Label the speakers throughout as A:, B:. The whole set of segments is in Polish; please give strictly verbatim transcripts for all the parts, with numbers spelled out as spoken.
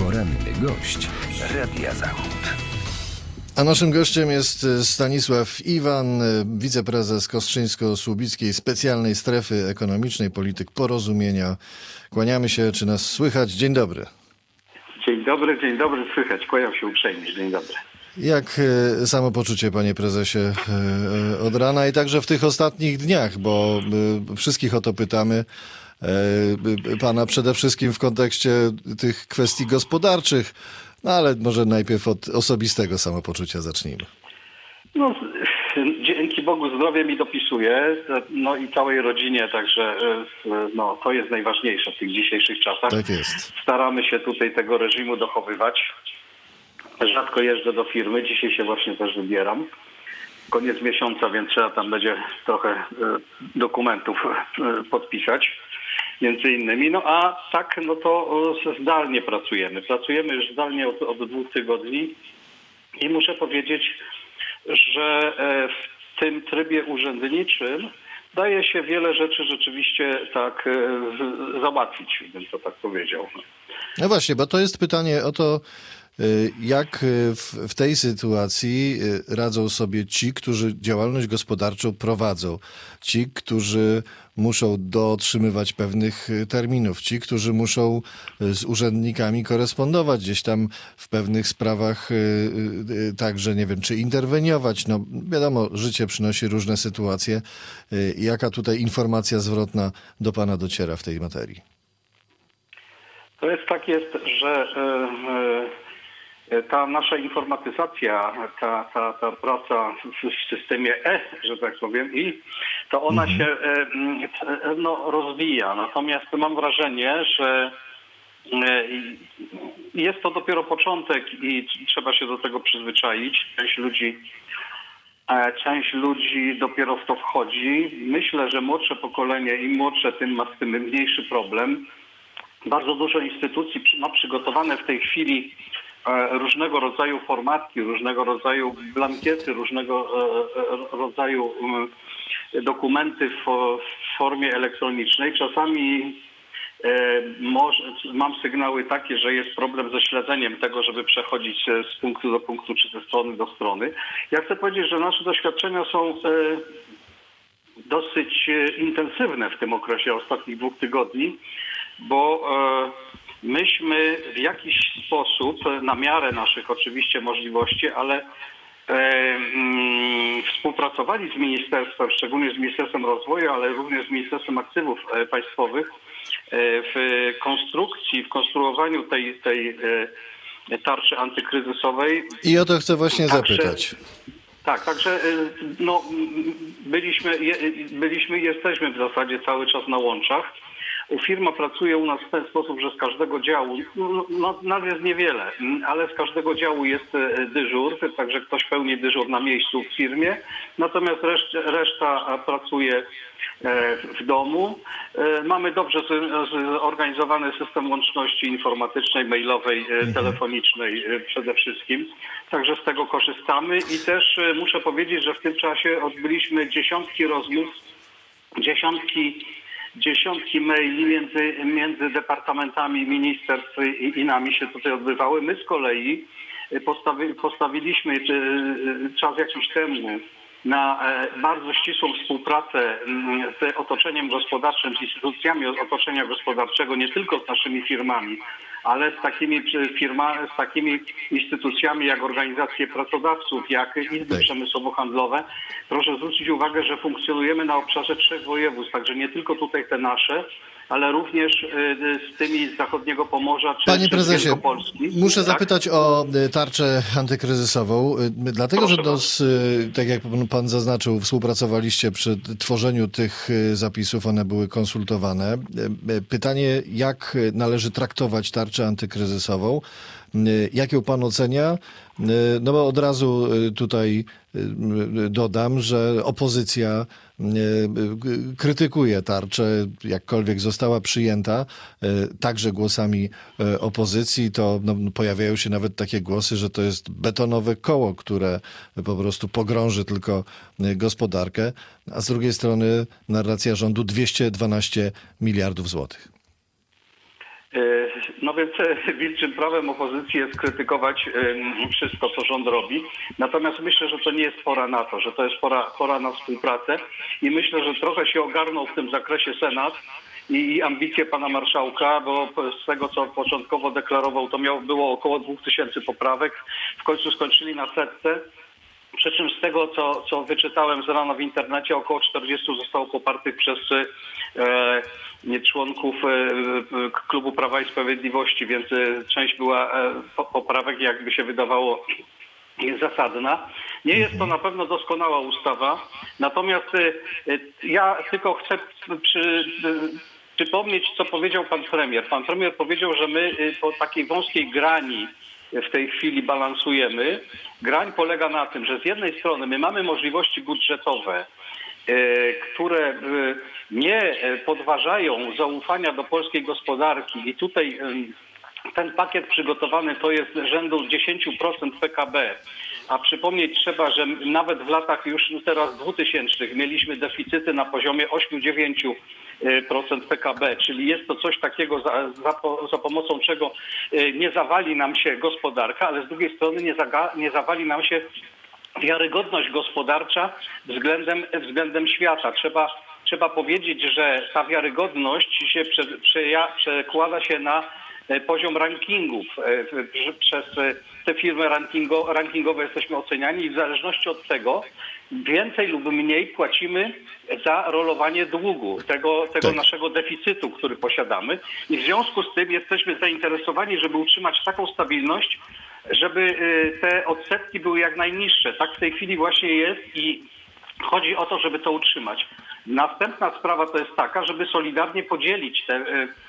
A: Poranny gość Radia Zachód.
B: A naszym gościem jest Stanisław Iwan, wiceprezes Kostrzyńsko-Słubickiej Specjalnej Strefy Ekonomicznej, polityk Porozumienia. Kłaniamy się, czy nas słychać? Dzień dobry.
C: Dzień dobry, dzień dobry, słychać. Kłaniam się uprzejmie. Dzień dobry.
B: Jak samopoczucie, panie prezesie, od rana i także w tych ostatnich dniach, bo wszystkich o to pytamy. Pana przede wszystkim w kontekście tych kwestii gospodarczych, no ale może najpierw od osobistego samopoczucia zacznijmy.
C: No, dzięki Bogu zdrowie mi dopisuje, no i całej rodzinie, także no, to jest najważniejsze w tych dzisiejszych czasach.
B: Tak jest.
C: Staramy się tutaj tego reżimu dochowywać. Rzadko jeżdżę do firmy, dzisiaj się właśnie też wybieram. Koniec miesiąca, więc trzeba tam będzie trochę dokumentów podpisać. Między innymi. No a tak, no to zdalnie pracujemy. Pracujemy już zdalnie od, od dwóch tygodni i muszę powiedzieć, że w tym trybie urzędniczym daje się wiele rzeczy rzeczywiście tak załatwić, bym to tak powiedział.
B: No właśnie, bo to jest pytanie o to, jak w, w tej sytuacji radzą sobie ci, którzy działalność gospodarczą prowadzą, ci, którzy muszą dotrzymywać pewnych terminów, ci, którzy muszą z urzędnikami korespondować gdzieś tam w pewnych sprawach, także nie wiem, czy interweniować. No wiadomo, życie przynosi różne sytuacje. Jaka tutaj informacja zwrotna do pana dociera w tej materii?
C: To jest tak jest, że ta nasza informatyzacja, ta, ta, ta praca w systemie E, że tak powiem, i to ona mhm. się no, rozwija. Natomiast mam wrażenie, że jest to dopiero początek i trzeba się do tego przyzwyczaić. Część ludzi, część ludzi dopiero w to wchodzi. Myślę, że młodsze pokolenie, im młodsze, tym ma z tym mniejszy problem. Bardzo dużo instytucji ma przygotowane w tej chwili różnego rodzaju formatki, różnego rodzaju blankiety, różnego rodzaju dokumenty w formie elektronicznej. Czasami może, mam sygnały takie, że jest problem ze śledzeniem tego, żeby przechodzić z punktu do punktu czy ze strony do strony. Ja chcę powiedzieć, że nasze doświadczenia są dosyć intensywne w tym okresie ostatnich dwóch tygodni, bo myśmy w jakiś sposób, na miarę naszych oczywiście możliwości, ale e, mm, współpracowali z ministerstwem, szczególnie z Ministerstwem Rozwoju, ale również z Ministerstwem Aktywów Państwowych e, w konstrukcji, w konstruowaniu tej, tej e, tarczy antykryzysowej.
B: I o to chcę właśnie
C: także,
B: zapytać.
C: Tak, także no, byliśmy, byliśmy i jesteśmy w zasadzie cały czas na łączach. Firma pracuje u nas w ten sposób, że z każdego działu, no, nas jest niewiele, ale z każdego działu jest dyżur, także ktoś pełni dyżur na miejscu w firmie, natomiast reszta, reszta pracuje w domu. Mamy dobrze zorganizowany system łączności informatycznej, mailowej, telefonicznej przede wszystkim, także z tego korzystamy i też muszę powiedzieć, że w tym czasie odbyliśmy dziesiątki rozmów, dziesiątki Dziesiątki maili między, między departamentami ministerstw i, i nami się tutaj odbywały. My z kolei postawi, postawiliśmy czas jakiś temu na bardzo ścisłą współpracę z otoczeniem gospodarczym, z instytucjami otoczenia gospodarczego, nie tylko z naszymi firmami, ale z takimi firmami, z takimi instytucjami jak organizacje pracodawców, jak izby przemysłowo-handlowe. Proszę zwrócić uwagę, że funkcjonujemy na obszarze trzech województw, także nie tylko tutaj te nasze, ale również z tymi z zachodniego Pomorza czy,
B: Panie
C: czy
B: prezesie,
C: z Wielkopolski.
B: muszę
C: tak?
B: zapytać o tarczę antykryzysową, dlatego
C: Proszę
B: że dos, tak jak pan zaznaczył, współpracowaliście przy tworzeniu tych zapisów, one były konsultowane. Pytanie, jak należy traktować tarczę antykryzysową? Jak ją pan ocenia? No bo od razu tutaj dodam, że opozycja krytykuje tarczę, jakkolwiek została przyjęta, także głosami opozycji, to no, pojawiają się nawet takie głosy, że to jest betonowe koło, które po prostu pogrąży tylko gospodarkę, a z drugiej strony narracja rządu dwieście dwanaście miliardów złotych.
C: No więc wilczym prawem opozycji jest krytykować wszystko, co rząd robi. Natomiast myślę, że to nie jest pora na to, że to jest pora, pora na współpracę i myślę, że trochę się ogarnął w tym zakresie Senat i ambicje pana marszałka, bo z tego, co początkowo deklarował, to miało, było około dwóch tysięcy poprawek. W końcu skończyli na setce. Przy czym z tego, co, co wyczytałem z rana w internecie, około czterdziestu zostało popartych przez e, członków e, Klubu Prawa i Sprawiedliwości, więc część była e, poprawek, jakby się wydawało, zasadna. Nie jest to na pewno doskonała ustawa, natomiast e, ja tylko chcę przy, przypomnieć, co powiedział pan premier. Pan premier powiedział, że my po takiej wąskiej grani w tej chwili balansujemy. Grań polega na tym, że z jednej strony my mamy możliwości budżetowe, które nie podważają zaufania do polskiej gospodarki i tutaj ten pakiet przygotowany to jest rzędu dziesięć procent P K B, a przypomnieć trzeba, że nawet w latach już teraz dwutysięcznych mieliśmy deficyty na poziomie osiem do dziewięciu procent P K B, czyli jest to coś takiego, za, za, za pomocą czego nie zawali nam się gospodarka, ale z drugiej strony nie, zaga, nie zawali nam się wiarygodność gospodarcza względem, względem świata. Trzeba, trzeba powiedzieć, że ta wiarygodność się prze, przeja, przekłada się na poziom rankingów. Przez te firmy rankingo, rankingowe jesteśmy oceniani i w zależności od tego więcej lub mniej płacimy za rolowanie długu, tego, tego
B: tak.
C: naszego deficytu, który posiadamy. I w związku z tym jesteśmy zainteresowani, żeby utrzymać taką stabilność, żeby te odsetki były jak najniższe. Tak w tej chwili właśnie jest i chodzi o to, żeby to utrzymać. Następna sprawa to jest taka, żeby solidarnie podzielić te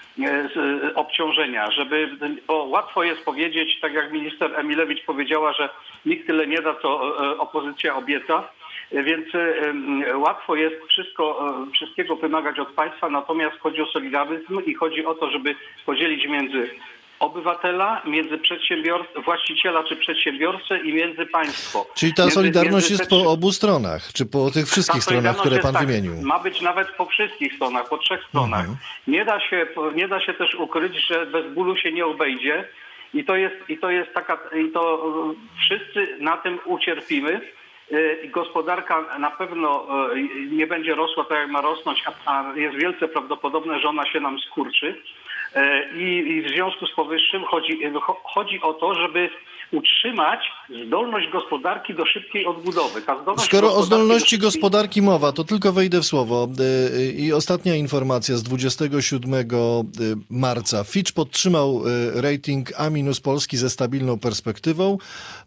C: obciążenia, żeby, bo łatwo jest powiedzieć, tak jak minister Emilewicz powiedziała, że nikt tyle nie da, co opozycja obieca, więc łatwo jest wszystko, wszystkiego wymagać od państwa, natomiast chodzi o solidaryzm i chodzi o to, żeby podzielić między obywatela, między przedsiębiorcę, właściciela czy przedsiębiorcę i między państwo.
B: Czyli ta
C: między,
B: solidarność
C: między
B: jest po obu stronach, czy po tych wszystkich stronach, które pan
C: tak,
B: wymienił?
C: Ma być nawet po wszystkich stronach, po trzech stronach. Mhm. Nie da się, nie da się też ukryć, że bez bólu się nie obejdzie i to jest, i to jest taka, i to wszyscy na tym ucierpimy. Gospodarka na pewno nie będzie rosła tak, jak ma rosnąć, a jest wielce prawdopodobne, że ona się nam skurczy. I, I w związku z powyższym chodzi, chodzi o to, żeby utrzymać zdolność gospodarki do szybkiej odbudowy. Ta zdolność
B: Skoro o zdolności
C: szybkiej...
B: gospodarki mowa, to tylko wejdę w słowo. I ostatnia informacja z dwudziestego siódmego marca. Fitch podtrzymał rating A minus Polski ze stabilną perspektywą.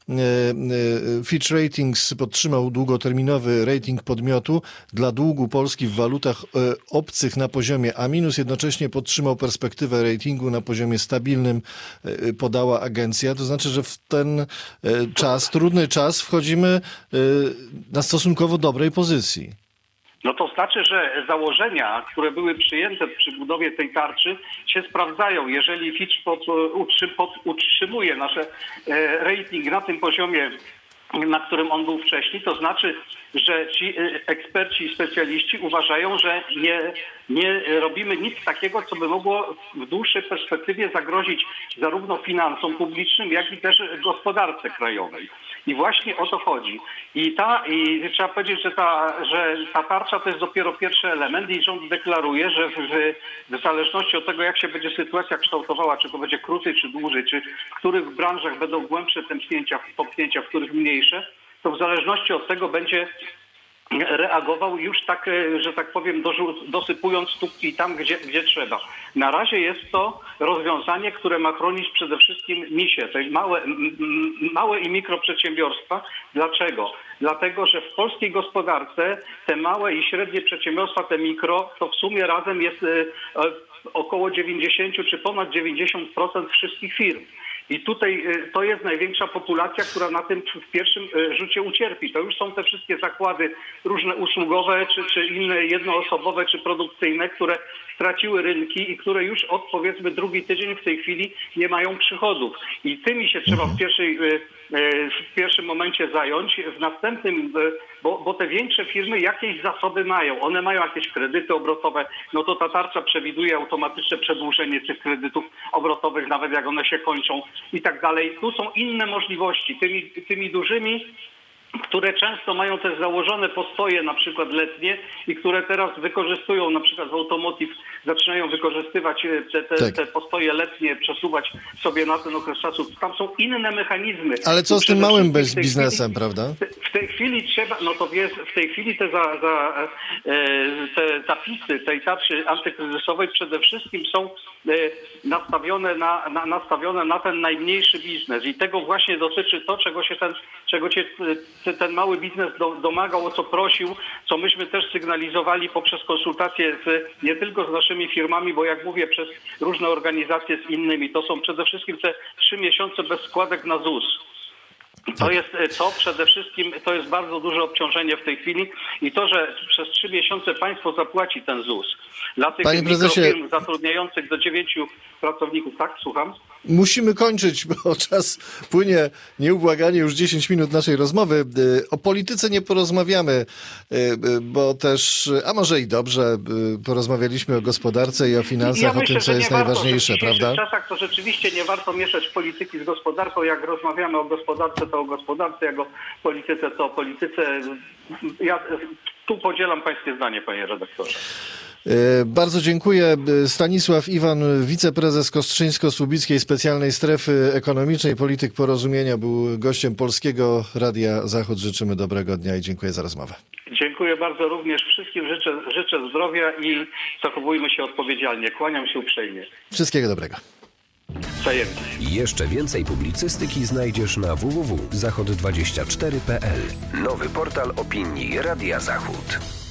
B: Fitch Ratings podtrzymał długoterminowy rating podmiotu dla długu Polski w walutach obcych na poziomie A minus, jednocześnie podtrzymał perspektywę ratingu na poziomie stabilnym, podała agencja. To znaczy, że w ten czas, trudny czas, wchodzimy na stosunkowo dobrej pozycji.
C: No to znaczy, że założenia, które były przyjęte przy budowie tej tarczy, się sprawdzają. Jeżeli Fitch pod, pod, utrzymuje nasz rating na tym poziomie, na którym on był wcześniej, to znaczy, że ci eksperci i specjaliści uważają, że nie, nie robimy nic takiego, co by mogło w dłuższej perspektywie zagrozić zarówno finansom publicznym, jak i też gospodarce krajowej. I właśnie o to chodzi. I, ta, i trzeba powiedzieć, że ta, że ta tarcza to jest dopiero pierwszy element i rząd deklaruje, że w, w zależności od tego, jak się będzie sytuacja kształtowała, czy to będzie krócej, czy dłużej, czy w których branżach będą głębsze tępnięcia, popchnięcia, w których mniejsze, to w zależności od tego będzie reagował już tak, że tak powiem, dosypując stópki tam, gdzie, gdzie trzeba. Na razie jest to rozwiązanie, które ma chronić przede wszystkim misie, te małe, małe i mikroprzedsiębiorstwa. Dlaczego? Dlatego, że w polskiej gospodarce te małe i średnie przedsiębiorstwa, te mikro, to w sumie razem jest około dziewięćdziesiąt czy ponad dziewięćdziesiąt procent wszystkich firm. I tutaj to jest największa populacja, która na tym w pierwszym rzucie ucierpi. To już są te wszystkie zakłady różne usługowe, czy, czy inne jednoosobowe, czy produkcyjne, które straciły rynki i które już od powiedzmy drugi tydzień w tej chwili nie mają przychodów. I tymi się trzeba w pierwszej, w pierwszym momencie zająć. W następnym, bo, bo te większe firmy jakieś zasoby mają. One mają jakieś kredyty obrotowe. No to ta tarcza przewiduje automatyczne przedłużenie tych kredytów obrotowych, nawet jak one się kończą i tak dalej. Tu są inne możliwości. Tymi, tymi dużymi, które często mają też założone postoje, na przykład letnie, i które teraz wykorzystują, na przykład w automotive, zaczynają wykorzystywać te, te,
B: tak.
C: te postoje letnie, przesuwać sobie na ten okres czasu. Tam są inne mechanizmy.
B: Ale co z tym małym bez biznesem, prawda?
C: W tej chwili trzeba, no to wiesz, w tej chwili te, za, za, te zapisy tej tarczy antykryzysowej przede wszystkim są nastawione na, na, nastawione na ten najmniejszy biznes i tego właśnie dotyczy to, czego się ten, czego się ten mały biznes do, domagał, o co prosił, co myśmy też sygnalizowali poprzez konsultacje z, nie tylko z naszymi firmami, bo jak mówię, przez różne organizacje z innymi. To są przede wszystkim te trzy miesiące bez składek na Z U S. To jest to przede wszystkim, to jest bardzo duże obciążenie w tej chwili i to, że przez trzy miesiące państwo zapłaci ten Z U S dla tych
B: Panie prezesie,
C: mikrofirm zatrudniających do dziewięciu pracowników. Tak, słucham?
B: Musimy kończyć, bo czas płynie nieubłaganie, już dziesięć minut naszej rozmowy. O polityce nie porozmawiamy, bo też, a może i dobrze, porozmawialiśmy o gospodarce i o finansach, ja myślę, o tym, co jest najważniejsze,
C: warto,
B: prawda?
C: W czasach to rzeczywiście nie warto mieszać polityki z gospodarką. Jak rozmawiamy o gospodarce, to o gospodarce, jak o polityce, to o polityce. Ja tu podzielam pańskie zdanie, panie redaktorze.
B: Bardzo dziękuję. Stanisław Iwan, wiceprezes Kostrzyńsko-Słubickiej Specjalnej Strefy Ekonomicznej, polityk Porozumienia, był gościem Polskiego Radia Zachód. Życzymy dobrego dnia i dziękuję za rozmowę.
C: Dziękuję bardzo również wszystkim. Życzę, życzę zdrowia i zachowujmy się odpowiedzialnie. Kłaniam się uprzejmie.
B: Wszystkiego dobrego.
C: Wzajemnie.
A: Jeszcze więcej publicystyki znajdziesz na w w w kropka zachod dwadzieścia cztery kropka p l. Nowy portal opinii Radia Zachód.